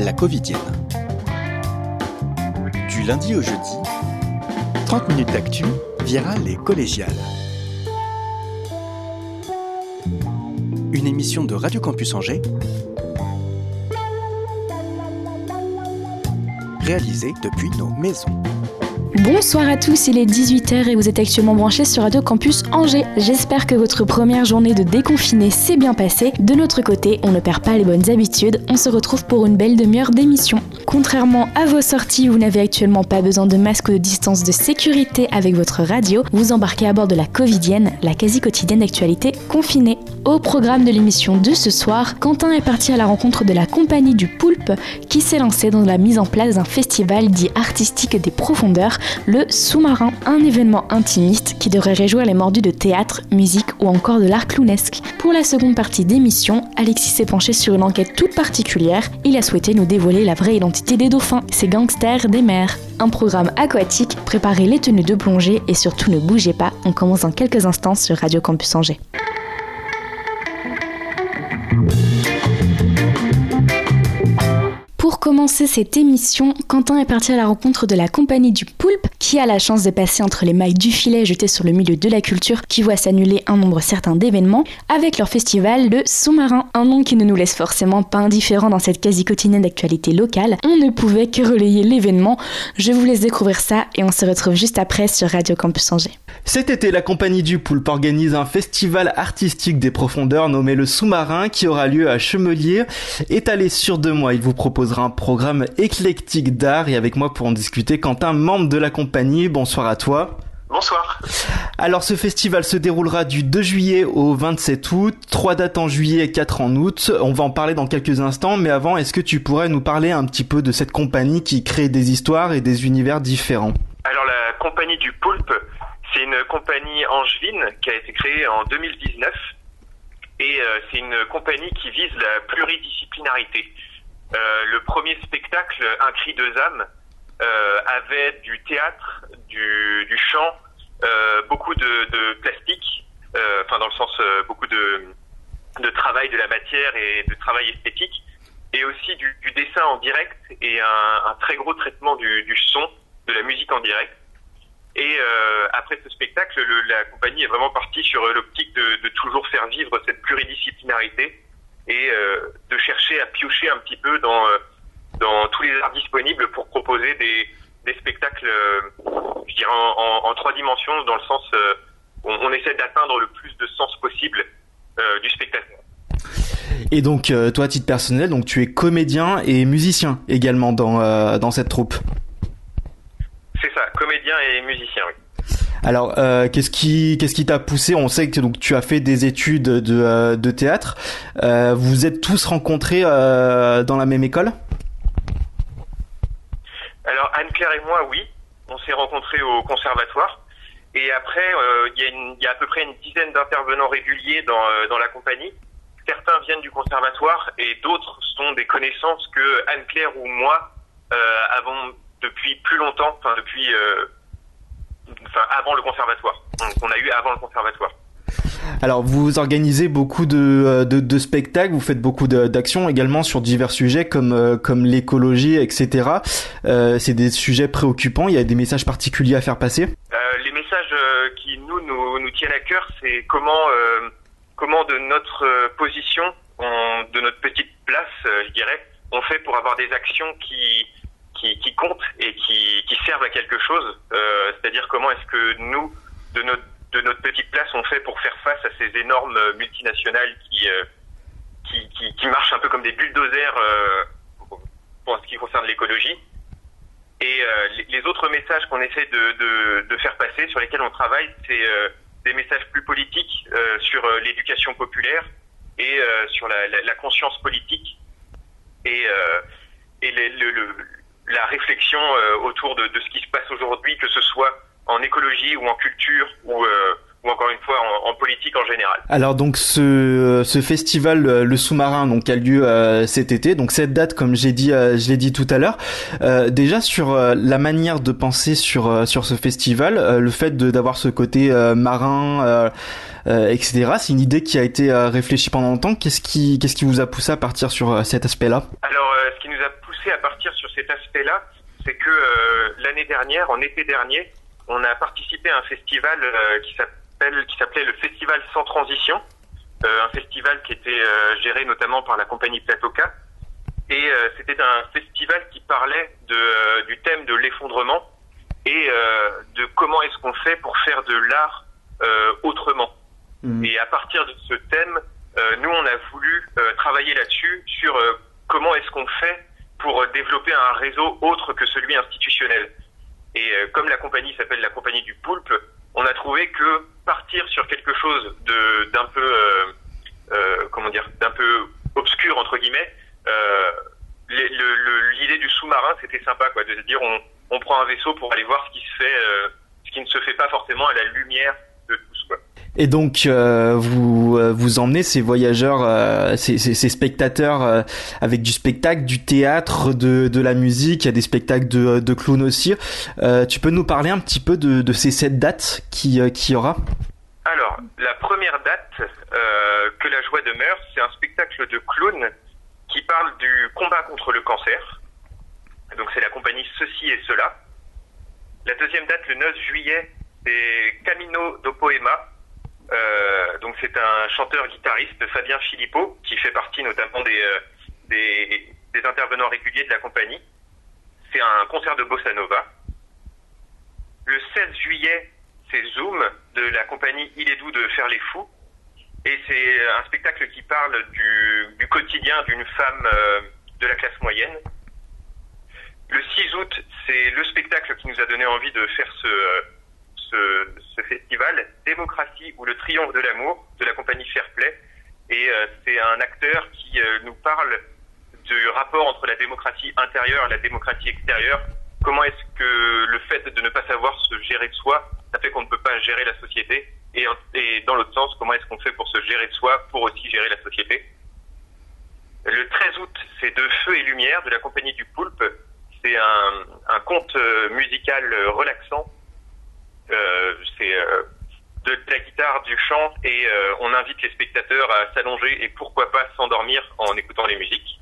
la Covidienne. Du lundi au jeudi, 30 minutes d'actu, virale et collégiale. Une émission de Radio Campus Angers, réalisée depuis nos maisons. Bonsoir à tous, il est 18h et vous êtes actuellement branchés sur Radio Campus Angers. J'espère que votre première journée de déconfiné s'est bien passée. De notre côté, on ne perd pas les bonnes habitudes, on se retrouve pour une belle demi-heure d'émission. Contrairement à vos sorties, vous n'avez actuellement pas besoin de masque ou de distance de sécurité avec votre radio. Vous embarquez à bord de la Covidienne, la quasi-quotidienne d'actualité confinée. Au programme de l'émission de ce soir, Quentin est parti à la rencontre de la compagnie du Poulpe qui s'est lancée dans la mise en place d'un festival dit artistique des profondeurs, le Sous-Marin, un événement intimiste qui devrait réjouir les mordus de théâtre, musique ou encore de l'art clownesque. Pour la seconde partie d'émission, Alexis s'est penché sur une enquête toute particulière. Il a souhaité nous dévoiler la vraie identité des dauphins, ces gangsters des mers. Un programme aquatique, préparez les tenues de plongée et surtout ne bougez pas, on commence dans quelques instants sur Radio Campus Angers. Pour commencer cette émission, Quentin est parti à la rencontre de la compagnie du Poulpe qui a la chance de passer entre les mailles du filet jeté sur le milieu de la culture qui voit s'annuler un nombre certain d'événements avec leur festival le Sous-Marin, un nom qui ne nous laisse forcément pas indifférents dans cette quasi-quotidienne d'actualité locale. On ne pouvait que relayer l'événement. Je vous laisse découvrir ça et on se retrouve juste après sur Radio Campus Angers. Cet été, la compagnie du Poulpe organise un festival artistique des profondeurs nommé le Sous-Marin qui aura lieu à Chemellier. Étalé sur 2 mois, il vous proposera un programme éclectique d'art et avec moi pour en discuter, Quentin, membre de la compagnie. Bonsoir à toi. Bonsoir. Alors ce festival se déroulera du 2 juillet au 27 août, 3 dates en juillet et 4 en août. On va en parler dans quelques instants, mais avant, est-ce que tu pourrais nous parler un petit peu de cette compagnie qui crée des histoires et des univers différents ? Alors la compagnie du Poulpe, c'est une compagnie angevine qui a été créée en 2019 et c'est une compagnie qui vise la pluridisciplinarité. Le premier spectacle, Un cri de âme, avait du théâtre, du chant, beaucoup de plastique, dans le sens beaucoup de travail de la matière et de travail esthétique, et aussi du dessin en direct et un très gros traitement du son, de la musique en direct. Et après ce spectacle, la compagnie est vraiment partie sur l'optique de toujours faire vivre cette pluridisciplinarité et de chercher à piocher un petit peu dans tous les arts disponibles pour proposer des spectacles, je dirais en 3 dimensions, dans le sens on essaie d'atteindre le plus de sens possible du spectateur. Et donc toi, à titre personnel, donc tu es comédien et musicien également dans cette troupe. C'est ça, comédien et musicien, oui. Alors, qu'est-ce qui t'a poussé ? On sait que donc tu as fait des études de théâtre. Vous êtes tous rencontrés dans la même école ? Alors Anne-Claire et moi, oui, on s'est rencontrés au conservatoire. Et après, il y a à peu près une dizaine d'intervenants réguliers dans la compagnie. Certains viennent du conservatoire et d'autres sont des connaissances que Anne-Claire ou moi avons depuis plus longtemps, avant le conservatoire, qu'on a eu avant le conservatoire. Alors vous organisez beaucoup de spectacles, vous faites beaucoup d'actions également sur divers sujets comme l'écologie, etc. C'est des sujets préoccupants, il y a des messages particuliers à faire passer ? Les messages qui nous tiennent à cœur, c'est comment de notre position, de notre petite place, je dirais, on fait pour avoir des actions qui comptent et qui servent à quelque chose. C'est-à-dire comment est-ce que nous, de notre petite place, on fait pour faire face à ces énormes multinationales qui marchent un peu comme des bulldozers pour ce qui concerne l'écologie. Et les autres messages qu'on essaie de faire passer, sur lesquels on travaille, c'est des messages plus politiques sur l'éducation populaire et sur la conscience politique et la réflexion autour de ce qui se passe aujourd'hui, que ce soit en écologie ou en culture ou encore une fois en politique en général. Alors donc ce festival le Sous-Marin donc a lieu cet été, donc cette date comme je l'ai dit tout à l'heure. Déjà sur la manière de penser sur ce festival, le fait d'avoir ce côté marin, etc. C'est une idée qui a été réfléchie pendant longtemps. Qu'est-ce qui vous a poussé à partir sur cet aspect-là ? Alors ce qui nous a poussé sur cet aspect-là, c'est que l'année dernière, en été dernier, on a participé à un festival qui s'appelait le Festival Sans Transition, un festival qui était géré notamment par la compagnie Platoka. Et c'était un festival qui parlait du thème de l'effondrement et de comment est-ce qu'on fait pour faire de l'art autrement. Et à partir de ce thème, nous on a voulu travailler là-dessus sur comment est-ce qu'on fait pour développer un réseau autre que celui institutionnel. Et comme la compagnie s'appelle la compagnie du Poulpe, on a trouvé que partir sur quelque chose d'un peu d'un peu obscur entre guillemets, l'idée du sous-marin, c'était sympa, quoi, de se dire on prend un vaisseau pour aller voir ce qui ne se fait pas forcément à la lumière de tous, quoi. Et donc vous emmenez ces voyageurs, ces spectateurs avec du spectacle, du théâtre, de la musique, il y a des spectacles de clowns aussi. Tu peux nous parler un petit peu de ces 7 dates qui y aura? Alors, la première date, que la joie demeure, c'est un spectacle de clowns qui parle du combat contre le cancer. Donc c'est la compagnie Ceci et Cela. La deuxième date, le 9 juillet, c'est Camino do Poema. Donc c'est un chanteur-guitariste, Fabien Philippot, qui fait partie notamment des intervenants réguliers de la compagnie. C'est un concert de bossa nova. Le 16 juillet, c'est Zoom de la compagnie Il est doux de faire les fous. Et c'est un spectacle qui parle du quotidien d'une femme de la classe moyenne. Le 6 août, c'est le spectacle qui nous a donné envie de faire ce festival, Démocratie ou le triomphe de l'amour, de la compagnie Fairplay. Et c'est un acteur qui nous parle du rapport entre la démocratie intérieure et la démocratie extérieure. Comment est-ce que le fait de ne pas savoir se gérer de soi, ça fait qu'on ne peut pas gérer la société, et dans l'autre sens, comment est-ce qu'on fait pour se gérer de soi, pour aussi gérer la société. Le 13 août, c'est De Feu et Lumière de la compagnie du Poulpe. C'est un conte musical relaxant. C'est de la guitare, du chant, et on invite les spectateurs à s'allonger et pourquoi pas s'endormir en écoutant les musiques.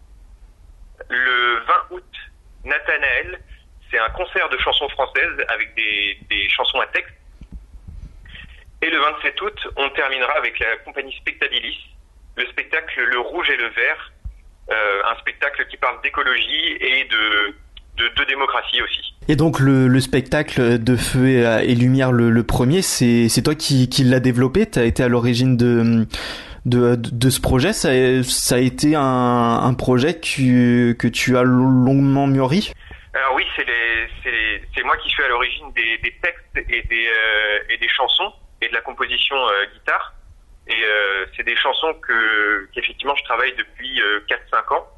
Le 20 août, Nathanaël, c'est un concert de chansons françaises avec des chansons à texte. Et le 27 août, on terminera avec la compagnie Spectabilis, le spectacle Le Rouge et le Vert, un spectacle qui parle d'écologie et de démocratie aussi. Et donc le spectacle De Feu et Lumière, le premier, c'est toi qui l'as développé, t'as été à l'origine de ce projet, ça a été un projet que tu as longuement mûri? Alors oui, c'est moi qui suis à l'origine des textes et des chansons et de la composition guitare. Et c'est des chansons qu'effectivement je travaille depuis 4-5 ans.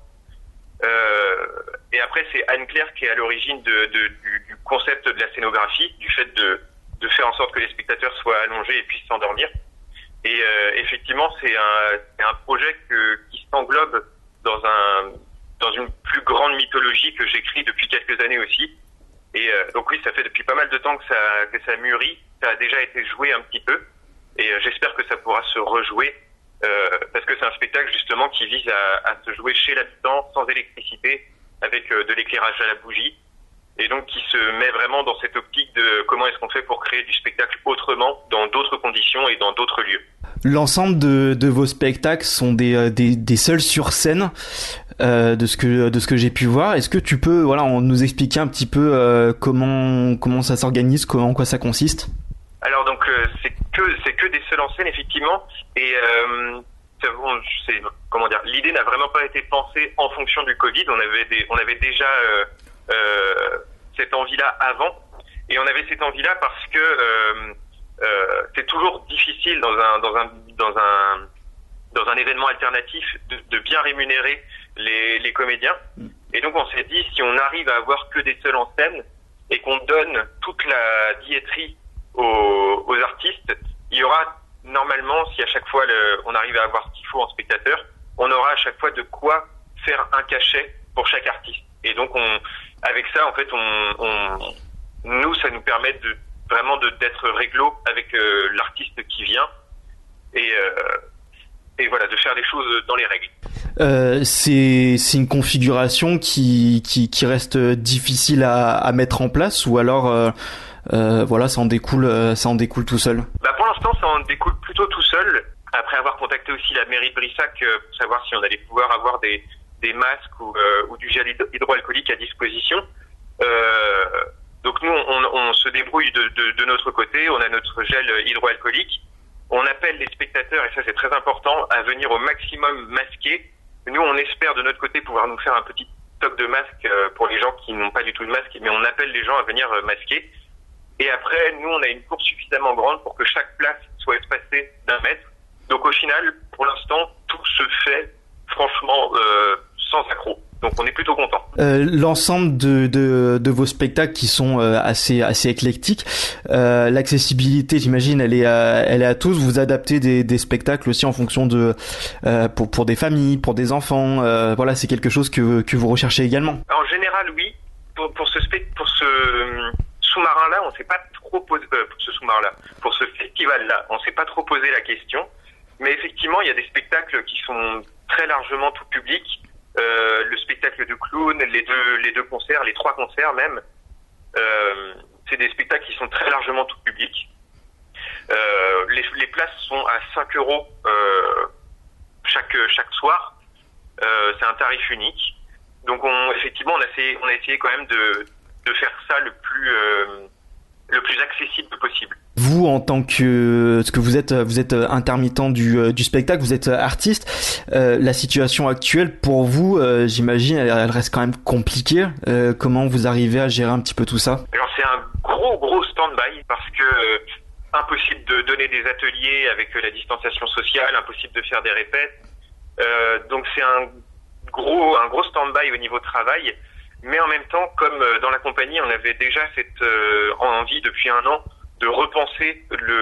Et après c'est Anne-Claire qui est à l'origine du concept de la scénographie, du fait de faire en sorte que les spectateurs soient allongés et puissent s'endormir. Et effectivement c'est un projet qui s'englobe dans une plus grande mythologie que j'écris depuis quelques années aussi. Et donc oui, ça fait depuis pas mal de temps que ça mûrit. Ça a déjà été joué un petit peu. Et j'espère que ça pourra se rejouer. Parce que c'est un spectacle justement qui vise à se jouer chez l'habitant, sans électricité, avec de l'éclairage à la bougie. Et donc qui se met vraiment dans cette optique de comment est-ce qu'on fait pour créer du spectacle autrement, dans d'autres conditions et dans d'autres lieux. L'ensemble de vos spectacles sont des seuls sur scène, de ce que j'ai pu voir. Est-ce que tu peux nous expliquer un petit peu comment ça s'organise, en quoi ça consiste? Alors donc c'est que des seuls en scène effectivement, et l'idée n'a vraiment pas été pensée en fonction du Covid. On avait déjà cette envie-là avant, et on avait cette envie-là parce que c'est toujours difficile dans un événement alternatif de bien rémunérer les comédiens. Et donc on s'est dit, si on arrive à avoir que des seuls en scène et qu'on donne toute la billetterie aux artistes, il y aura normalement, si à chaque fois on arrive à avoir ce qu'il faut en spectateur, on aura à chaque fois de quoi faire un cachet pour chaque artiste. Et donc avec ça, en fait, nous, ça nous permet d'être réglo avec l'artiste qui vient et voilà, de faire les choses dans les règles. C'est une configuration qui reste difficile à mettre en place, ou alors voilà, ça en découle tout seul. Pour l'instant, ça en découle plutôt tout seul. Après avoir contacté aussi la mairie de Brissac pour savoir si on allait pouvoir avoir des masques ou du gel hydroalcoolique à disposition. Donc nous, on se débrouille de notre côté. On a notre gel hydroalcoolique. On appelle les spectateurs, et ça c'est très important, à venir au maximum masqués. Nous, on espère de notre côté pouvoir nous faire un petit stock de masques pour les gens qui n'ont pas du tout de masque, mais on appelle les gens à venir masquer. Et après, nous, on a une cour suffisamment grande pour que chaque place soit espacée d'1 mètre. Donc au final, pour l'instant, tout se fait franchement sans accroc. Donc on est plutôt content. L'ensemble de vos spectacles qui sont assez éclectiques, l'accessibilité, j'imagine, elle est à tous. Vous adaptez des spectacles aussi en fonction de pour des familles, pour des enfants. Voilà, c'est quelque chose que vous recherchez également. En général, oui. Pour ce sous-marin-là, on s'est pas trop posé pour ce festival-là, on s'est pas trop posé la question. Mais effectivement, il y a des spectacles qui sont très largement tout public. Le spectacle de clown, les deux concerts, les 3 concerts même, c'est des spectacles qui sont très largement tout public. Les places sont à 5 € chaque soir. C'est un tarif unique. Donc effectivement, on a essayé quand même de faire ça le plus accessible possible. Vous, en tant que, parce que vous êtes intermittent du spectacle, vous êtes artiste, la situation actuelle pour vous, j'imagine, elle reste quand même compliquée. Comment vous arrivez à gérer un petit peu tout ça? Alors c'est un gros stand-by parce que impossible de donner des ateliers avec la distanciation sociale, impossible de faire des répètes. Donc c'est un gros stand-by au niveau travail. Mais en même temps, comme dans la compagnie, on avait déjà cette envie depuis 1 an de repenser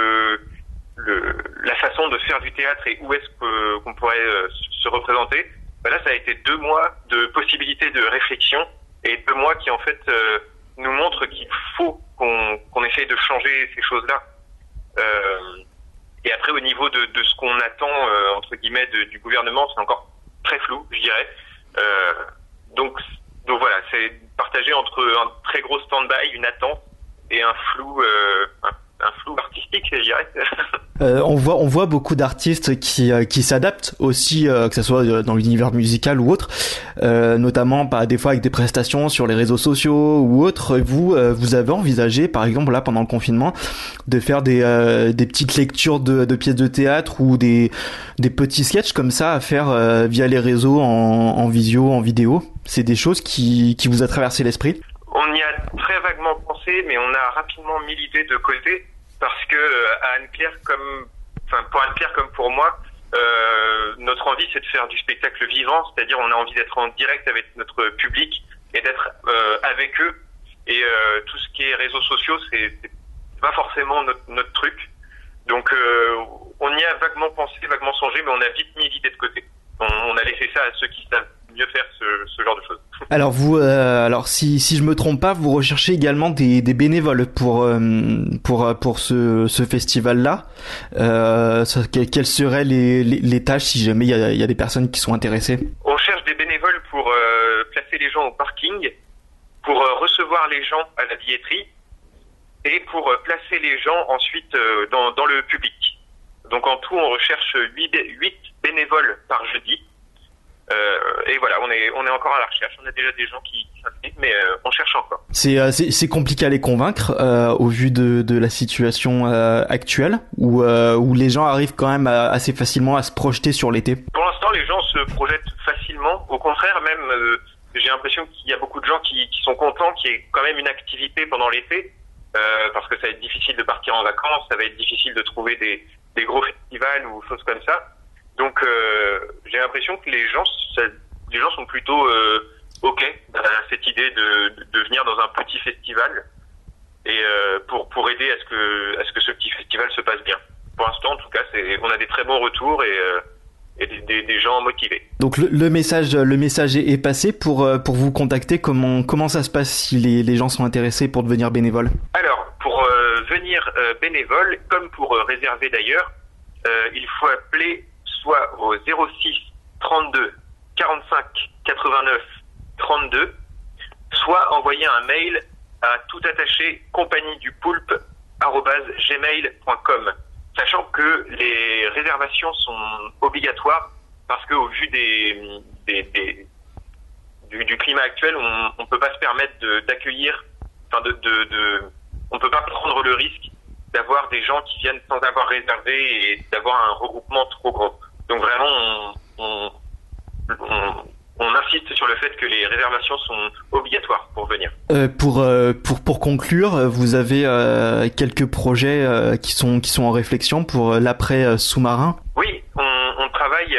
la façon de faire du théâtre et où est-ce qu'on pourrait se représenter. Là, ça a été 2 mois de possibilités de réflexion et 2 mois qui en fait nous montrent qu'il faut qu'on essaye de changer ces choses-là. Et après, au niveau de ce qu'on attend entre guillemets du gouvernement, c'est encore très flou, je dirais. Donc voilà, c'est partagé entre un très gros stand-by, une attente, et un flou artistique, je dirais. On voit beaucoup d'artistes qui s'adaptent aussi, que ce soit dans l'univers musical ou autre, notamment des fois avec des prestations sur les réseaux sociaux ou autres. Vous avez envisagé, par exemple, là pendant le confinement, de faire des petites lectures de pièces de théâtre ou des petits sketchs comme ça à faire via les réseaux en visio, en vidéo? C'est des choses qui vous a traversé l'esprit? On y a très vaguement pensé, mais on a rapidement mis l'idée de côté parce que pour Anne-Pierre comme pour moi, notre envie c'est de faire du spectacle vivant, c'est-à-dire on a envie d'être en direct avec notre public et d'être avec eux. Et tout ce qui est réseaux sociaux, c'est pas forcément notre truc. Donc on y a vaguement pensé, vaguement songé, mais on a vite mis l'idée de côté. On a laissé ça à ceux qui savent mieux faire ce genre de choses. Alors si je me trompe pas, vous recherchez également des bénévoles pour ce festival-là. Quelles seraient les tâches si jamais il y a des personnes qui sont intéressées? On cherche des bénévoles pour placer les gens au parking, pour recevoir les gens à la billetterie et pour placer les gens ensuite dans le public. Donc en tout, on recherche 8 bénévoles par jeudi. Et voilà, on est encore à la recherche. On a déjà des gens qui s'inscrivent, mais on cherche encore. C'est compliqué à les convaincre au vu de la situation actuelle, où les gens arrivent quand même assez facilement à se projeter sur l'été. Pour l'instant, les gens se projettent facilement. Au contraire, même, j'ai l'impression qu'il y a beaucoup de gens qui sont contents qu'il y ait quand même une activité pendant l'été, parce que ça va être difficile de partir en vacances, ça va être difficile de trouver des gros festivals ou choses comme ça. Donc j'ai l'impression que les gens sont plutôt ok à cette idée de venir dans un petit festival et pour aider à ce que ce petit festival se passe bien. Pour l'instant, en tout cas, on a des très bons retours et des gens motivés. Donc le message est passé pour vous contacter. Comment ça se passe si les gens sont intéressés pour devenir bénévoles? Alors pour venir bénévole, comme pour réserver d'ailleurs, il faut appeler soit au 06 32 45 89 32, soit envoyer un mail à tout attaché compagniedupoulpe@gmail.com, sachant que les réservations sont obligatoires parce qu'au vu du climat actuel, on peut pas se permettre d'accueillir, on peut pas prendre le risque d'avoir des gens qui viennent sans avoir réservé et d'avoir un regroupement trop gros. Donc vraiment, on insiste sur le fait que les réservations sont obligatoires pour venir. Pour conclure, vous avez quelques projets qui sont en réflexion pour l'après sous-marin. Oui, on travaille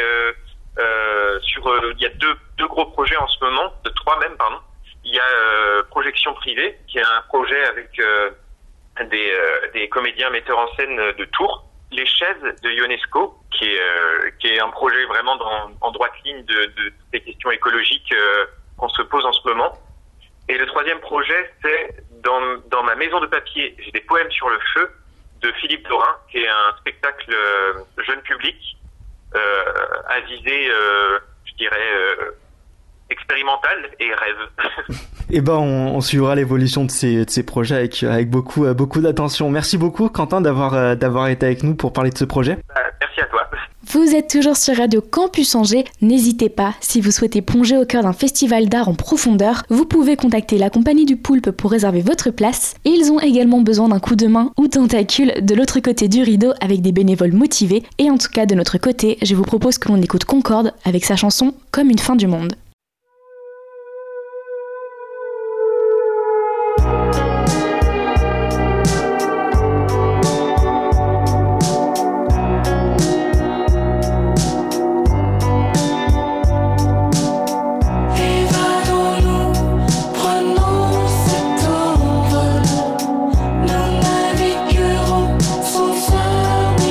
il y a deux gros projets en ce moment, trois même, pardon. Il y a Projection Privée, qui est un projet avec des comédiens metteurs en scène de Tours. Les Chaises de Ionesco, qui est un projet vraiment en droite ligne de des questions écologiques qu'on se pose en ce moment. Et le troisième projet, c'est dans ma maison de papier, j'ai des poèmes sur le feu de Philippe Dorin, qui est un spectacle jeune public, à visée, je dirais, expérimentale et rêve. Eh ben, on suivra l'évolution de ces projets avec beaucoup d'attention. Merci beaucoup, Quentin, d'avoir été avec nous pour parler de ce projet. Merci à toi. Vous êtes toujours sur Radio Campus Angers. N'hésitez pas, si vous souhaitez plonger au cœur d'un festival d'art en profondeur, vous pouvez contacter la Compagnie du Poulpe pour réserver votre place. Et ils ont également besoin d'un coup de main ou tentacule de l'autre côté du rideau avec des bénévoles motivés. Et en tout cas, de notre côté, je vous propose que l'on écoute Concorde avec sa chanson Comme une fin du monde.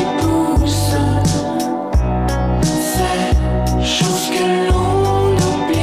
Chose que l'on oublie.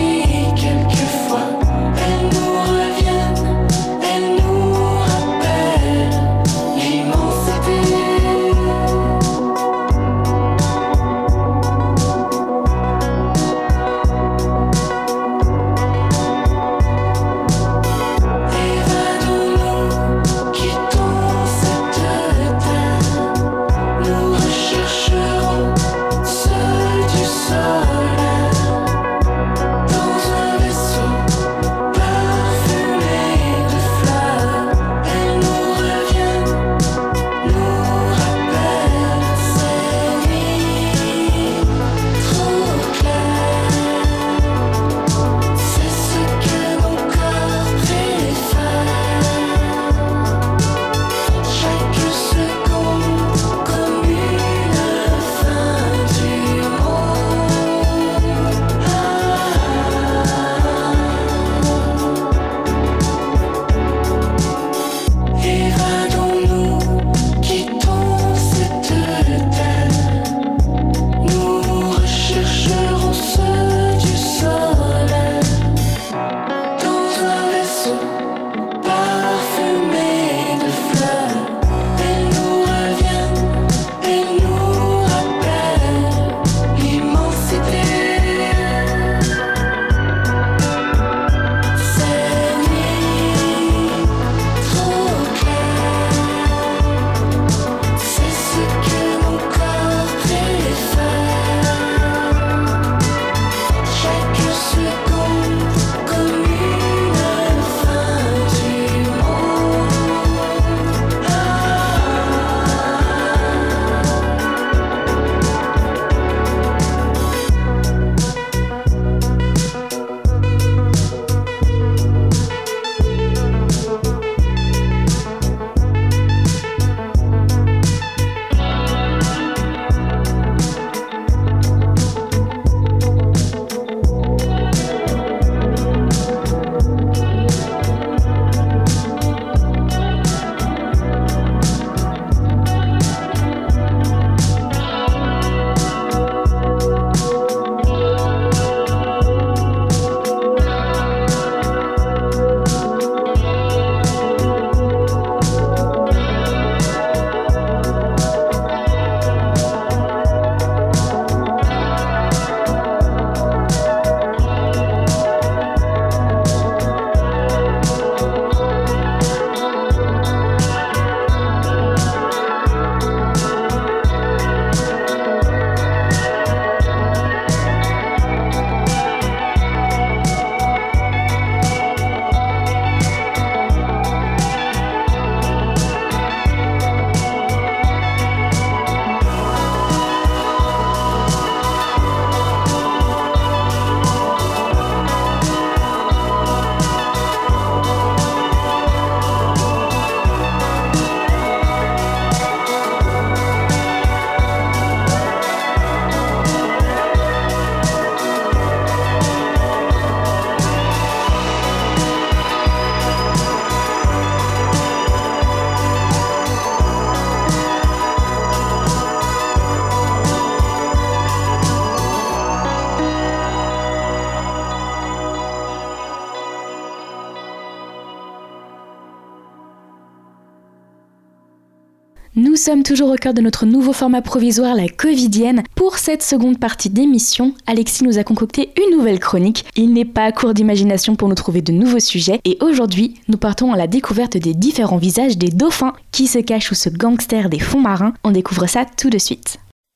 Nous sommes toujours au cœur de notre nouveau format provisoire, la Covidienne. Pour cette seconde partie d'émission, Alexis nous a concocté une nouvelle chronique. Il n'est pas à court d'imagination pour nous trouver de nouveaux sujets. Et aujourd'hui, nous partons à la découverte des différents visages des dauphins qui se cachent sous ce gangster des fonds marins. On découvre ça tout de suite.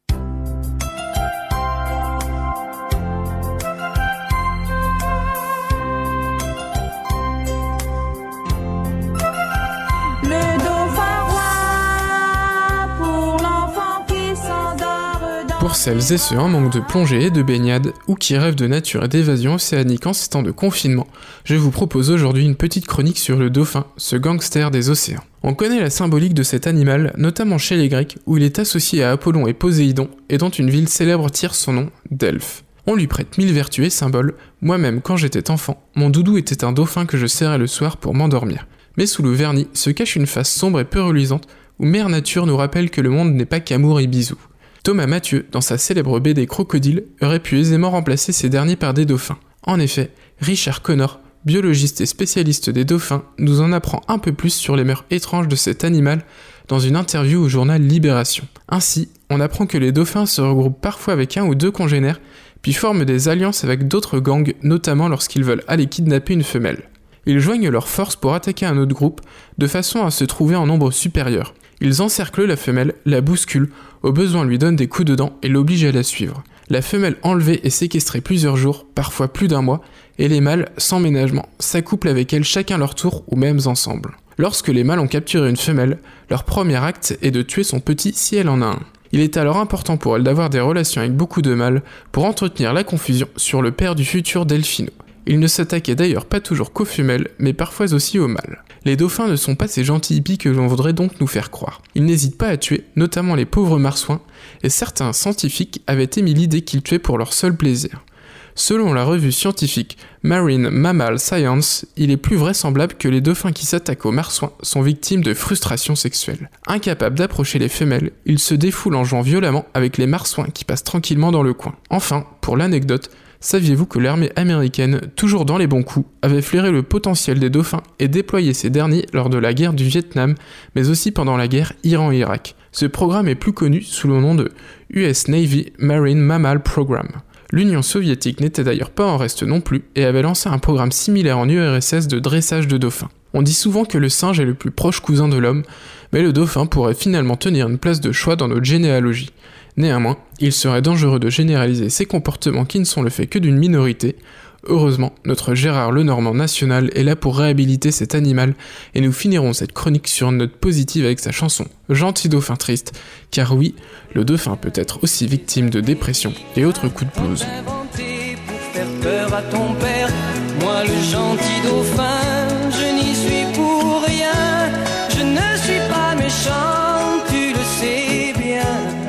Pour celles et ceux en manque de plongée et de baignade, ou qui rêvent de nature et d'évasion océanique en ces temps de confinement, je vous propose aujourd'hui une petite chronique sur le dauphin, ce gangster des océans. On connaît la symbolique de cet animal, notamment chez les Grecs, où il est associé à Apollon et Poséidon, et dont une ville célèbre tire son nom, Delphes. On lui prête 1000 vertus et symboles. Moi-même, quand j'étais enfant, mon doudou était un dauphin que je serrais le soir pour m'endormir. Mais sous le vernis se cache une face sombre et peu reluisante, où Mère Nature nous rappelle que le monde n'est pas qu'amour et bisous. Thomas Mathieu, dans sa célèbre BD Crocodile, aurait pu aisément remplacer ces derniers par des dauphins. En effet, Richard Connor, biologiste et spécialiste des dauphins, nous en apprend un peu plus sur les mœurs étranges de cet animal dans une interview au journal Libération. Ainsi, on apprend que les dauphins se regroupent parfois avec un ou deux congénères, puis forment des alliances avec d'autres gangs, notamment lorsqu'ils veulent aller kidnapper une femelle. Ils joignent leurs forces pour attaquer un autre groupe, de façon à se trouver en nombre supérieur. Ils encerclent la femelle, la bousculent, au besoin lui donnent des coups de dents et l'obligent à la suivre. La femelle enlevée est séquestrée plusieurs jours, parfois plus d'un mois, et les mâles, sans ménagement, s'accouplent avec elle chacun leur tour ou même ensemble. Lorsque les mâles ont capturé une femelle, leur premier acte est de tuer son petit si elle en a un. Il est alors important pour elle d'avoir des relations avec beaucoup de mâles pour entretenir la confusion sur le père du futur Delphino. Il ne s'attaquait d'ailleurs pas toujours qu'aux femelles, mais parfois aussi aux mâles. Les dauphins ne sont pas ces gentils hippies que l'on voudrait donc nous faire croire. Ils n'hésitent pas à tuer, notamment les pauvres marsouins, et certains scientifiques avaient émis l'idée qu'ils tuaient pour leur seul plaisir. Selon la revue scientifique Marine Mammal Science, il est plus vraisemblable que les dauphins qui s'attaquent aux marsouins sont victimes de frustration sexuelle. Incapables d'approcher les femelles, ils se défoulent en jouant violemment avec les marsouins qui passent tranquillement dans le coin. Enfin, pour l'anecdote, saviez-vous que l'armée américaine, toujours dans les bons coups, avait flairé le potentiel des dauphins et déployé ces derniers lors de la guerre du Vietnam, mais aussi pendant la guerre Iran-Irak. Ce programme est plus connu sous le nom de US Navy Marine Mammal Program. L'Union soviétique n'était d'ailleurs pas en reste non plus et avait lancé un programme similaire en URSS de dressage de dauphins. On dit souvent que le singe est le plus proche cousin de l'homme, mais le dauphin pourrait finalement tenir une place de choix dans notre généalogie. Néanmoins, il serait dangereux de généraliser ces comportements qui ne sont le fait que d'une minorité. Heureusement, notre Gérard Lenormand national est là pour réhabiliter cet animal et nous finirons cette chronique sur une note positive avec sa chanson « Gentil dauphin triste » car oui, le dauphin peut être aussi victime de dépression et autres coups de blues. Pour faire peur à ton père, moi le gentil dauphin, je n'y suis pour rien, je ne suis pas méchant, tu le sais bien.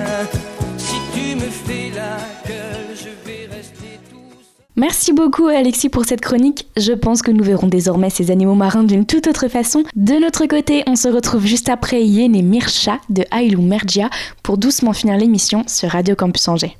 Merci beaucoup Alexis pour cette chronique. Je pense que nous verrons désormais ces animaux marins d'une toute autre façon. De notre côté, on se retrouve juste après Yen et Mirsha de Ailou Mergia pour doucement finir l'émission sur Radio Campus Angers.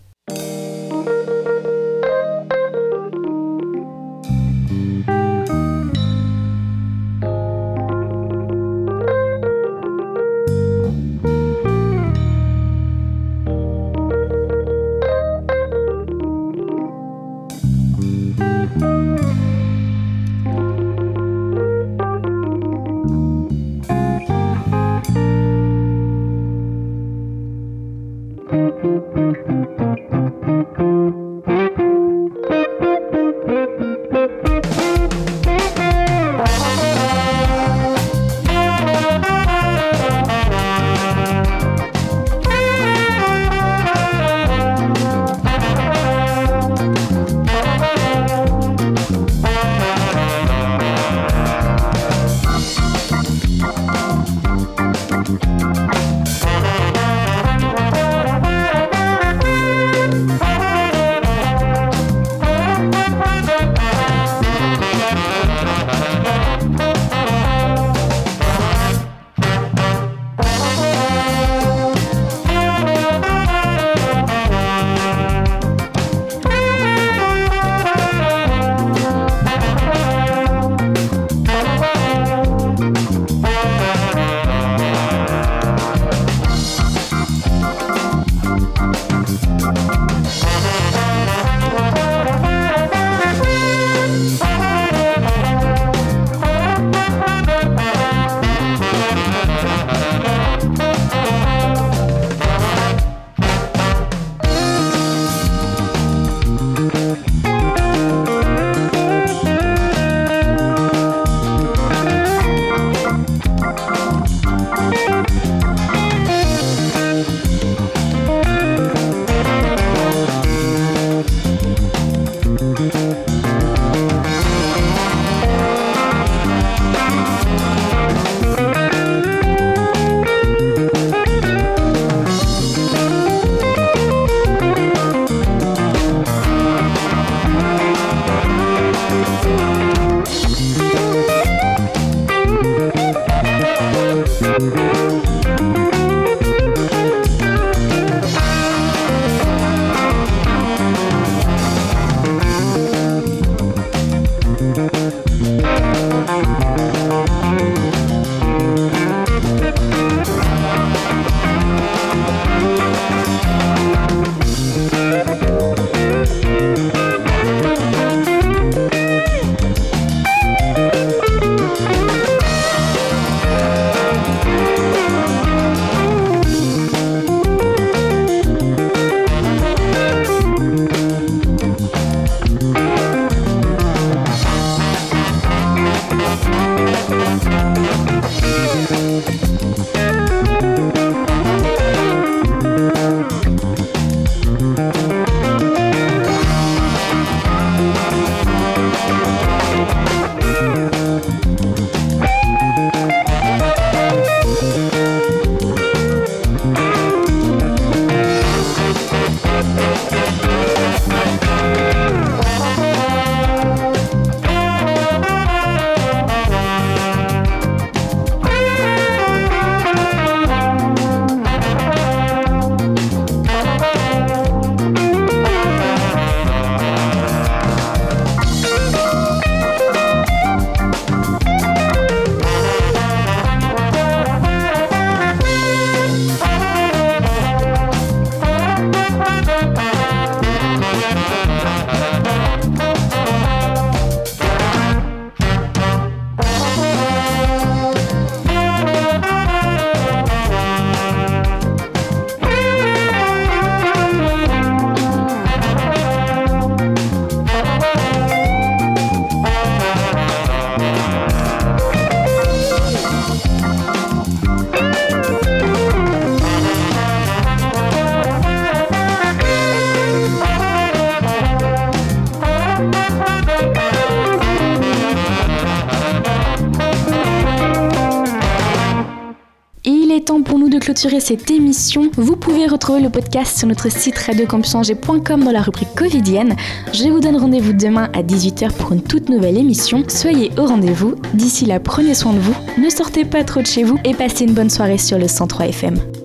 Temps pour nous de clôturer cette émission. Vous pouvez retrouver le podcast sur notre site radiocampusangers.com dans la rubrique covidienne. Je vous donne rendez-vous demain à 18h pour une toute nouvelle émission. Soyez au rendez-vous. D'ici là, prenez soin de vous, ne sortez pas trop de chez vous et passez une bonne soirée sur le 103 FM.